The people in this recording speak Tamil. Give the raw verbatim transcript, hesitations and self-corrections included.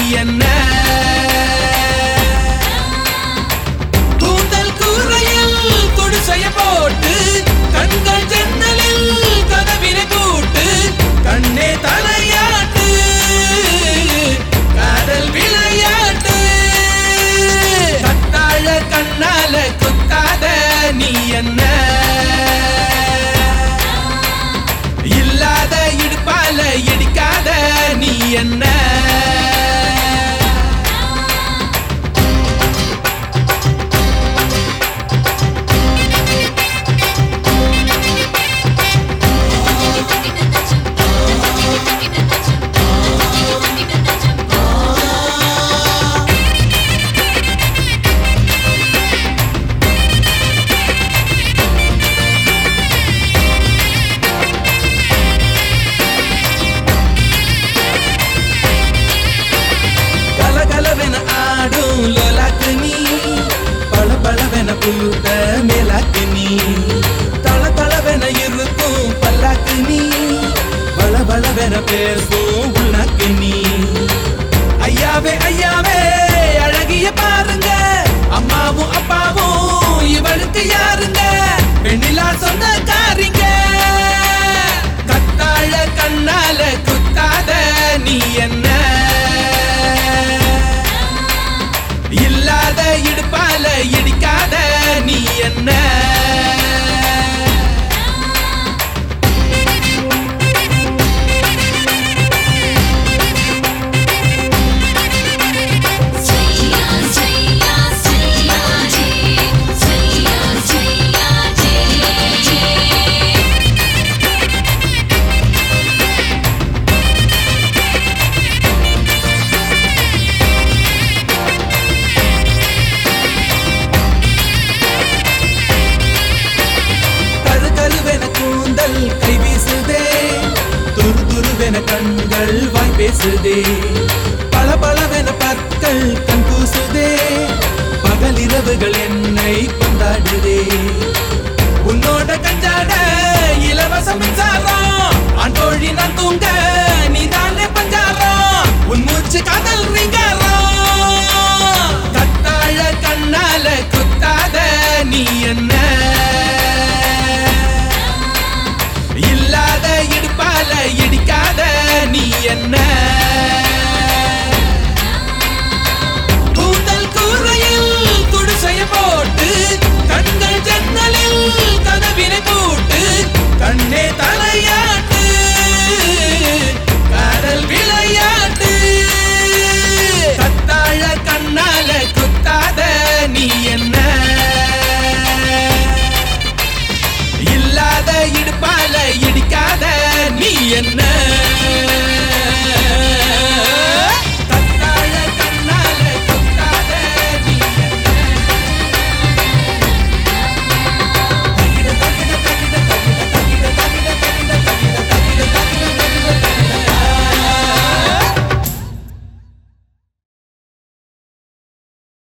என்ன கூந்தல் கூரையில் குடிசைய போட்டு கண்கள் ஜன்னலில் கதவினை பூட்டு கண்ணே தலையாட்டு காதல் விளையாட்டு கத்தாழ கண்ணால குத்தாத நீ என்ன இல்லாத இடுப்பால இடிக்காத நீ என்ன புழுத்த மேலாக்கு நீ தள தளவென இருக்கும் பல்லாக்கு நீ பல பலவென பேசும் உள்ளாக்கு நீ ஐயாவே ஐயாவே அழகிய பாருங்க அம்மாவும் அப்பாவும் இவளுக்கு யாருங்க பெண்ணிலா சொந்த காரிங்க கத்தாழ கண்ணால குத்தாத நீ என்ன இல்லாத இடுப்பால இடிக்காத நீ என்ன கை வீசுதே துரு துருவென கண்கள் வாய் பேசுதே பல பலவென பற்கள் கண் கூசுதே பகலிரவுகள் என்னை கொண்டாடுதே உன்னோட கஞ்சாட இலவச மின்சாரம் ஆண்டோழி நான் தூங்க நீதானே பஞ்சாரம் உன் மூச்சு காதல் ரீங்காரம் கத்தாழ கண்ணால குத்தாத நீ என்ன இல்லாத இடுப்பால இடிக்காத நீ என்ன கூந்தல் கூரையில் குடிசைய போட்டு கண்கள் ஜன்னலில் கதவினை பூட்டு கண்ணே தலையாட்டு காதல் விளையாட்டு கத்தாழ கண்ணால குத்தாத நீ என்ன இல்லாத இடுப்பால இடிக்காத நீ என்ன